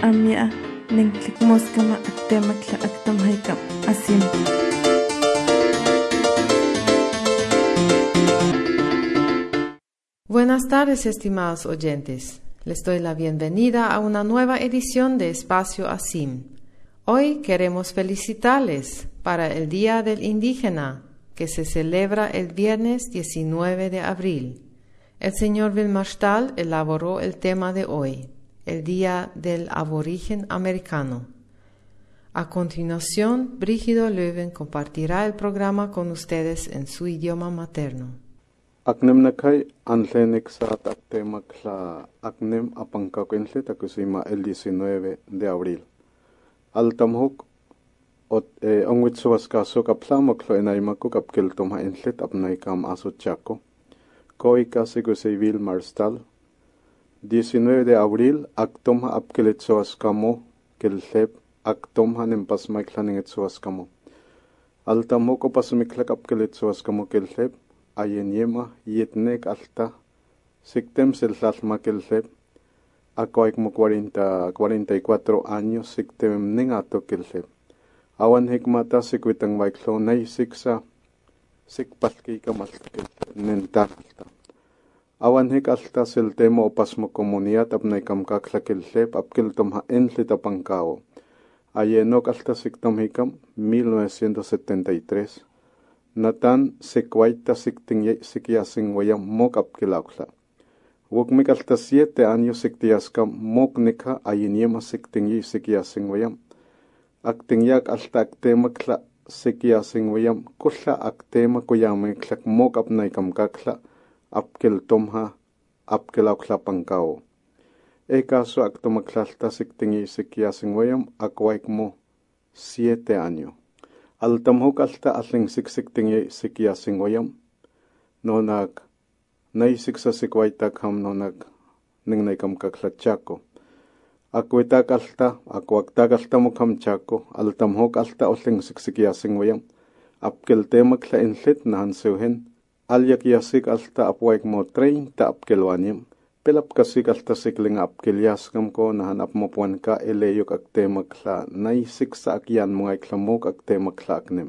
amia ninklik moskama aktemakla aktamhaikam asim. Buenas tardes, estimados oyentes. Les doy la bienvenida a una nueva edición de Espacio ASIM. Hoy queremos felicitarles para el Día del Indígena, que se celebra el viernes 19 de abril. El señor Wilmar Stahl elaboró el tema de hoy, el Día del Aborigen Americano. A continuación, Brígido Löwen compartirá el programa con ustedes en su idioma materno. Aknem nakay anlenek sa tema kla aknem apangka kwenle takusima el 19 de abril. Altamhuk ongwitsuwaskaso kaplamo klo enaimaku kapkeltoma enlet apnaikam asochako. Koika sigusevil marstal. 19 de abril aktomha apkeletsuwaskamo kelhep aktomha nempasmaiklanengetsuwaskamo. Altamhuk opasmiklak apkeletsuwaskamo kelhep ayeniema yetnek alta siktem selsalma kelhep akoikmo 44 años siktem ningato kelhep awan hikmata sikwitang waiklo nay siksa sikpalki kamalkel nentarta awan hik alta seltemo opasmo comunidad apnay kamkakla kelhep apkeltomha enlit apankao ayenok alta siktom hikam 1973 Natan sekwaita sikiasing wayam mok apkilaukla. Wokmik alta 7 años siktiaskam mok nika ayiniema sikiasing wayam. Aktingyak alta aktemakla sikiasing wayam kulla aktema kuyamiklak mok apnaikam kakla apkel tomha apkilaukla pankao. Ekaso aktomaklalta sikiasing wayam akwaikmo 7 años. Altamhuk alta aling siksiktingi sikiasing wayam. Nonak naisiksa sikwaitak ham nonak ningnaikam kaklatchako. Akwitak alta, akwaktak alta mukham chako, altamhuk alta aling sikiasing wayam. Apkel temakla enlit nahan seuhen. Alyak yasik alta apwaik mo 30 apkelwanyam. Pelap kasik alta sikling apkeliaskam ko nahan apmopuan ka eleyok aktemakla naisik sa akyan mga iklamok aktemakla aknem.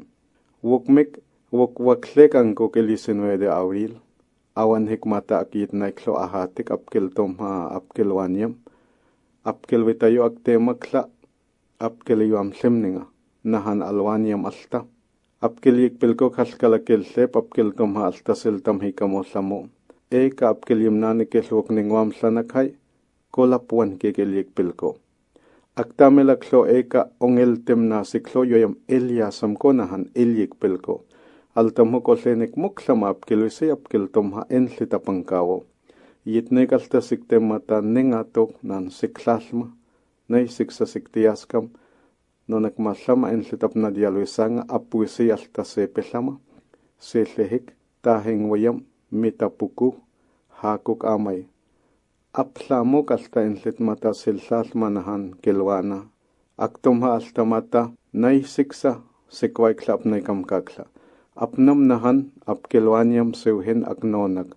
Wokwak angko ke 19 de abril, awan hikmata akit na iklo ahatik apkeltomha apkelwanyam, apkelwitayo aktemakla, apkeliyam semninga, nahan alwanyam alta, apkelyik pelko kalkalakeltep apkeltomha alta seltam hikamoslamo. Eka apkelyimnani keslwok ningwam sanakhay, kolapuan kekelyik pilko. Aktamelaklo eka ongeltem na siklo yoyam eliasam konahan elyik pilko. Altamhuk olenek muklama apkelwisi apkeltomha enlita pangkawo. Yitnek alta siktemata nengatok nan siklalma, nay siksa siktiaskam, nonak maslama enlitap na dialwisanga apwisi alta sepelama, selehik taheng wayam, mitapuku hakuk amay. Aplamok alta enlit mata silsal manahan kelwana. Aktomha alta mata naisiksa sikwaikla apnay kamkakla. Apnam nahan apkelwanyam seuhen aknonak.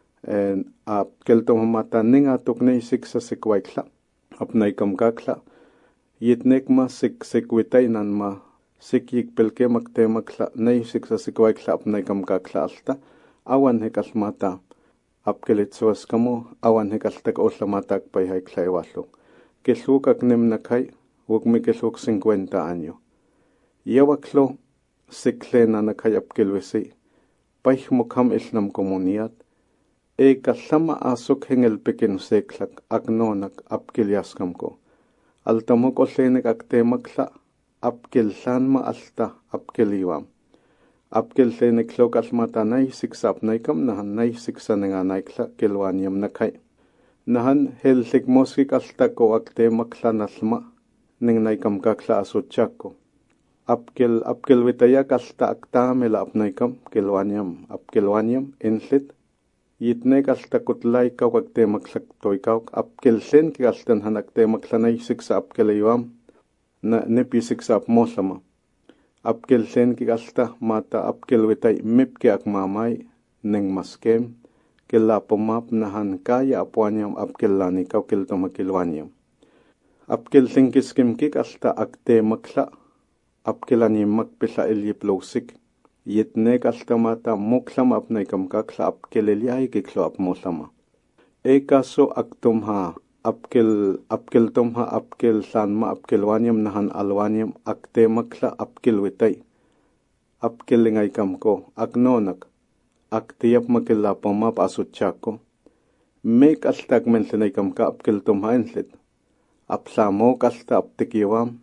Apkeltomha mata ningatok naisiksa sikwaikla apnay kamkakla. Yitnekma sikwitay nanma sikyik pelke maktemakla naisiksa sikwaikla apnay kamkakla alta. Awan hekalmata apkelitsuaskamo awan hekaltak oslamatak payhaykla iwallo. Kesluk aknem nakay wukmi kesluk 50 años. Yawaklo siklena nakay apkelwisi. Payhmukham ilnam komunidad. Ekaslama asok hengel pequeño seklak aknonak apkeliaskamko. Altamok olenek aktemakla apkelsanma alta apkeliwam. Apkel senek lokal mata naisik sap naikam nahan naisik sanenga naikla kelwanyam nakay. Nahan helsik moskik alta ko akte makla nasma ning naikam kakla asochako. Apkel witayak alta akta mela apnaikam kelwanyam apkelwanyam enlit. Yitnek alta kutlay kaw akte maklak toykaw apkel sen ki altan han akte makla naisik sa apkeliwam na nepisik sa apmoslama. Apkel sen ki alta mata apkel witay mipke akmamay neng maskem kella pomap nahan kaya apuanyam apkel lani kau kel tomakilwanyam. Apkel linkeskimkik hasta aktemakla, apkel animak pila elyiplosik, yitnek hasta mata moklama apnaikamkakla apkel eliaikiklo apmoslama. Caso aktumha, apkel tomha, apkel sanma, apkel wanyam nahan alwanyam, aktemakla apkel witay. Apkel lingaikamko, aknonak, aktiyap makilapamap asutchako. Mek hasta akmenlenaikamka apkel tomha enlit. Apsamo hasta aptekiwam,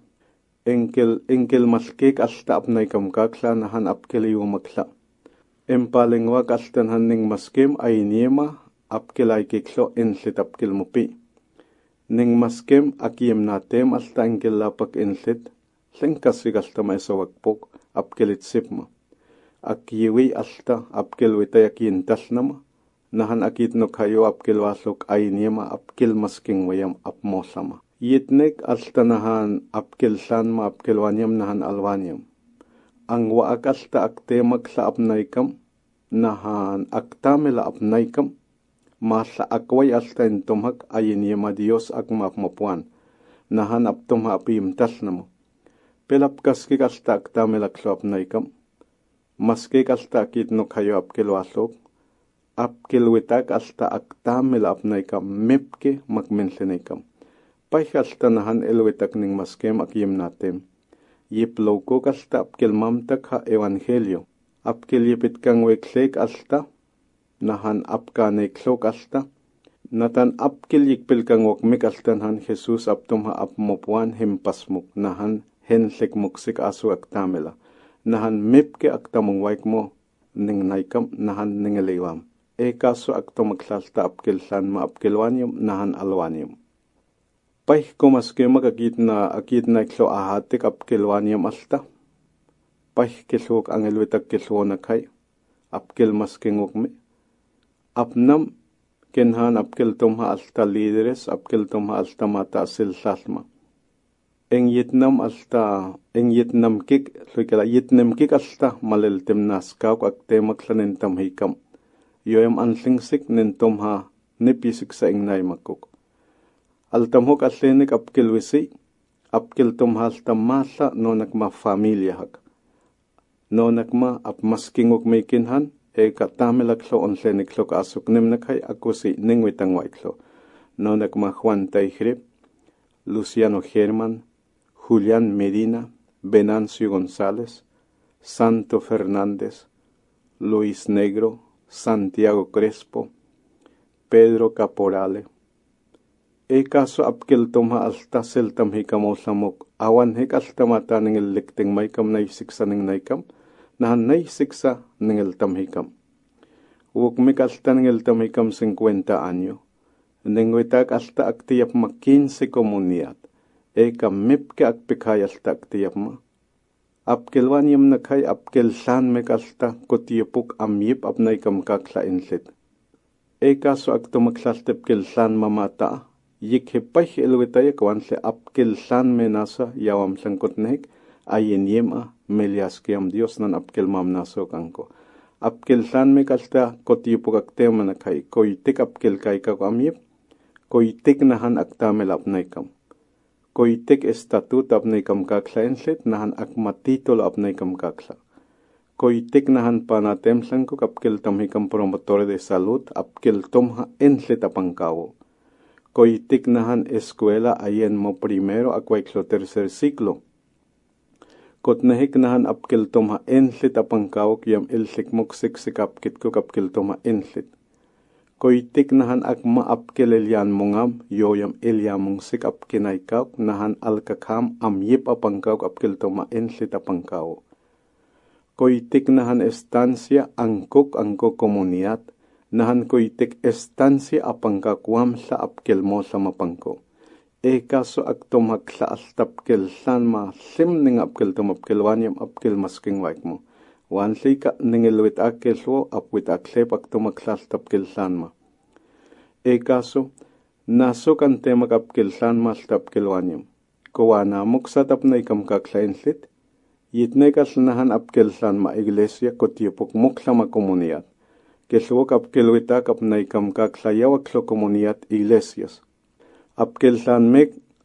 enkel maskek hasta apnaikamkakla nahan apkel iumakla. Empalengwak hasta nahan maskem ayniema, apkel aikiklo enlit apkel mupi. Ning maskem akiem natem hasta enkel lapak enlit, lenkasig hasta maesawakpok, apkel itsipma. Akiwi hasta apkel witay akiintasnama, nahan akit no kayo apkel waslok ayniema apkel masking wayam apmosama. Yitnek hasta nahan apkel sanma apkel wanyam nahan alwanyam. Ang waak hasta aktemak sa apnaikam, nahan aktamela apnaikam, masa akway hasta intumhak ayiniema Dios akmapmapuan, nahan aptumha apimtas namo. Pelapkaskik hasta aktamela klo apnaikam, maskik hasta akit no kayo apkel waslok, apkel witak hasta aktamela apnaikam, mepke magmensenaikam. Hasta nahan elwitak ning maskem akiem natem. Yiploko hasta apkel mamtak ha evangelio. Apkel yipit kang weklek hasta, nahan apkaneklok hasta, natan apkel yikpil kang wakmek hasta nahan Jesus aptum ha apmopuan himpasmuk, nahan hensek muksik asu aktamela, nahan mipke aktamong waikmo ning naikam, nahan ning eliwam. Kaso aktomaksalta apkel sanma apkel wanyam, nahan alwanyam. Pai komaskemak akit na iklo ahatik apkel wanyam hasta. Pai kilhok ang elwitak kilhonakay, apkel maskengok me. Apnam kenhan apkel tomha hasta líderes, apkel tomha hasta mata asil salma. En Yitnam kik hasta maleltem naskaw aktemak sa nintam hikam. Yoyam anlingsik nintomha nipisik sa ingnay makuk. Altamhok aslenik apkel wisi, apkel tomha hasta masa no nakma familia hak. No nakma apmaskingok meikinhan, katamelaklo onleniklo kaasuk nimnakay akusi ningwitang waiklo. No nakma Juan Taihrib, Luciano German, Julián Medina, Venancio González, Santo Fernández, Luis Negro, Santiago Crespo, Pedro Caporale. Caso apkel tomha hasta seltam hikamosamok, awan hik hasta mata ning elikting maikam naisiksa ning naikam, nahan naisiksa ning eltam hikam. Wukmik hasta ning eltam hikam 50 anyo, ning witak hasta aktiyap ma 15 komunidad, mipke akpikay hasta aktiyap ma. Apkel wanyam nakay apkel sanmek hasta kotiyapuk amyip apnaikam kakla insit. Kaso aktumaksaltip kel san mamata, yikhipay elwitaya kawanse apkel san menasa yawam sangkotnek ayenyema meliaskiam Dios nan apkel mamnaso kanko. Apkel san me kasta kotipuk aktema na kay koitik apkel kay kakwamyip, koitik nahan aktamel apnaikam. Koitik estatut apnaikam kakla ensit nahan akmatitol apnaikam kakla. Koitik nahan panatem sangko apkel tamhikam promotor de salud apkel tomha ensit apangkawo. Koitik nahan eskwela ayen mo primero akwaiklo tercer ciclo. Kotnehik nahan apkel tomha enlit apangkawok yam ilsik moksik sikapkit ko kapkel tomha enlit. Koitik nahan akma apkel elyan mongam yoyam elyamong sik apkinaikawk nahan alkakam amyip apangkawk apkel tomha enlit apangkawok. Koitik nahan estancia angkok komunidad, nahan koitik estancia apangkakwam sa apkel mo sa mapangko. Kaso aktomak sa astapkel san ma sim ning apkel tom apkel wanyam apkel masking waik mo. Wan sika ning elwit akel so apwit aklep aktomak sa astapkel san ma. Kaso naso kan temak apkel san ma astapkel wanyam. Kuwana muksat apnay kam kaklainsit, yitnekas nahan apkel san ma iglesia kotiyupok muksa ma komunidad. Kesuok apkel witak apnay kam kaklayawak lo komunidad iglesias. Apkel san mek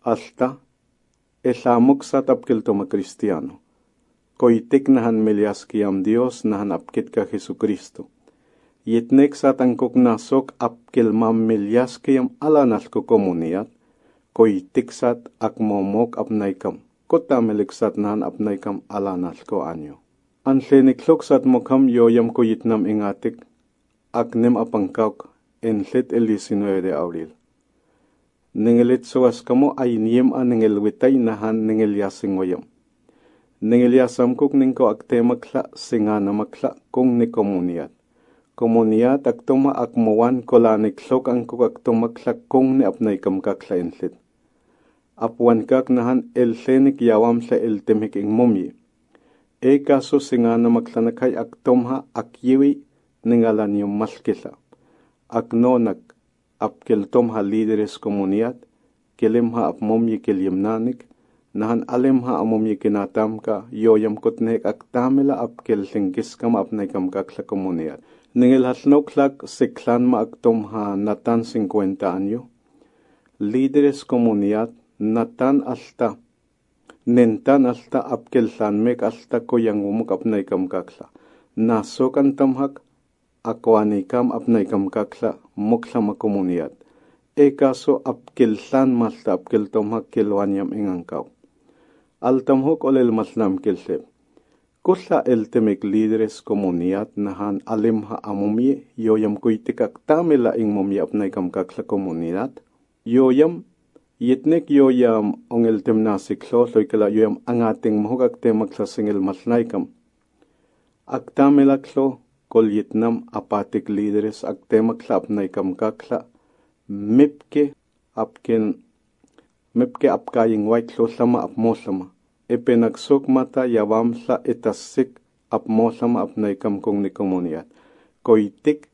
alta eslamuksat apkel toma cristiano. Koitik nahan meliaskiam Dios nahan apkit ka Jesucristo. Yitnek satangkok nasok apkel mameliaskiam alanal ko komunidad. Koitik sat akmomok apnaikam. Kota meliksat nahan apnaikam alanal ko anyo. Antleniklok sat mokam yoyam ko yitnam ingatik. Aknem apangkauk enlet el 19 de abril. Nengelit soas kamo ay niyem a nengelwitay nahan nengelyasing Nengelyasam kuk ningko akte makla singana makla kung ni komunidad. Komunidad aktoma akmawan kolaniklok ang kuk aktoma makla kung ni apnaykam kakla enlet. Apuan kak nahan elsenik yawam sa eltemik ing momye. E kaso singana makla nakay aktomha akyiwi nengalan yung malkila. Aknonak apkeltom ha líderes komunidad, kelim ha apmomye kelyemnanik, nahan alim ha amomye kinatam ka, yoyam kotnek aktamela apkel lingkiskam apnaykam kakla komunidad. Ningil hatnoklak siklan ma aktom ha natan 50 anyo, líderes komunidad natan alta, nentan alta apkel sanmek alta koyang umuk apnaykam kakla. Nasokan tamhak, akuanikam apnaykam kakla mukla ma komunidad. E kaso apkelsan malta apkeltomhak kelwanyam ingangkaw. Altamhok olel maslam kelseb. Kulla eltemek líderes komunidad nahan alimha amumye yoyam kuitikak tamela ing momye apnaykam kakla komunidad. Yoyam yitnek yoyam ongel temnasiklo loykala yoyam angating mahugak temakla singel masnaykam. Aktamela klo kol yitnam apatik líderes aktemakla apnaykam kakla mipke apkaying waitlo sama apmoslama. Epenaksok mata yawamsla etasik apmoslama apnaykam kong ni komunidad. Koitik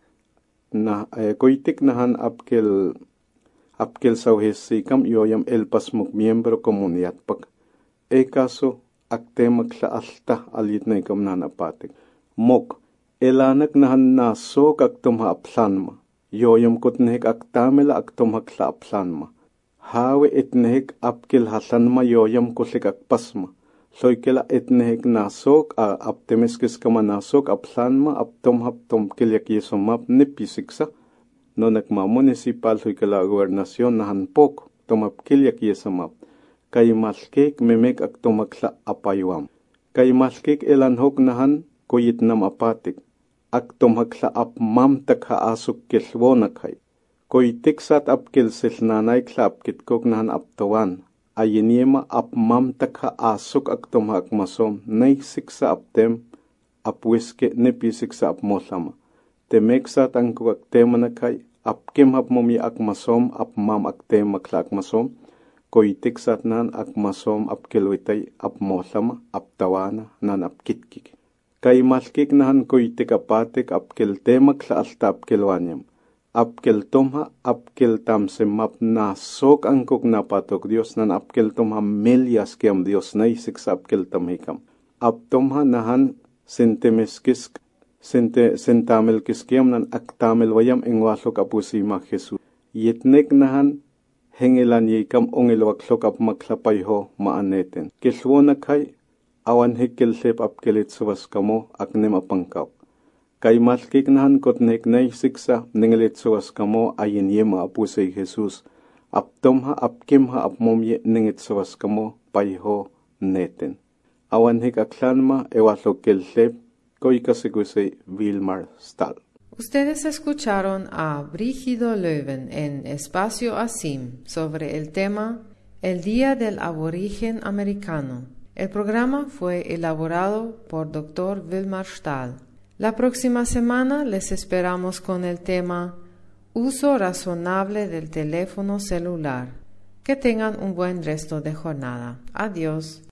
nahan apkel sauhesikam yoyam elpasmuk miembro komunidad pak. E kaso aktemakla alta alitnaykam nahan apatik. Mok elanak nahan nasok aktomha aplanma. Yoyam kotnehek aktamela aktomha kla aplanma. Hawe etnehek apkel hasanma yoyam kusik akpasma. Soykela etnehek nasok aptemeskis kama nasok aplanma aptomha kilyak yesomap nipisiksa. Nonak ma municipal soykela gobernasyon nahan pok tomap kilyak yesomap. Kay malkek memek aktomha kla apayuam. Kay malkek elanhok nahan koyitnam apatik. Aktom hakla ap mamtak ha asuk kelwonakay. Koitik sat apkel silnanay kla apkitkok nahan aptawan. Ayiniema ap mamtak ha asuk aktom ha akmasom naisik sa aptem apwiske nepisik sa apmosama. Temek sat angkuk aktema nakay apkim hapmomi akmasom ap mam aktema kla akmasom. Koitik sat nahan akmasom apkelwitay apmosama aptawana nan apkitkik. Kay malkik nahan koitik apatik apkel temak la alta apkelwanyam. Apkel tomha apkel tamsemap na sok angkok napatok Dios nan apkel tomha melias kiam Dios na isik sa apkel tamhikam. Aptomha nahan sentamel kiskiam nan aktamel wayam ingwaslok apusima Jesus. Yitnek nahan hengelan yikam ongelwaklok apmaklapayho maaneten. Kiswona kay awan hikelsep apkelit suwas kamo aknem apangkaw. Kay malkik nahan kotnek na isiksa nengelit suwas kamo ayin yema apusay Jesus. Aptomha apkimha apmomye nengit suwas kamo payho neten. Awan hik aklanma ewaslo kelsep koy kasigusay Wilmar Stahl. Ustedes escucharon a Brígido Löwen en Espacio Asim sobre el tema El Día del Aborigen Americano. El programa fue elaborado por Dr. Wilmar Stahl. La próxima semana les esperamos con el tema Uso razonable del teléfono celular. Que tengan un buen resto de jornada. Adiós.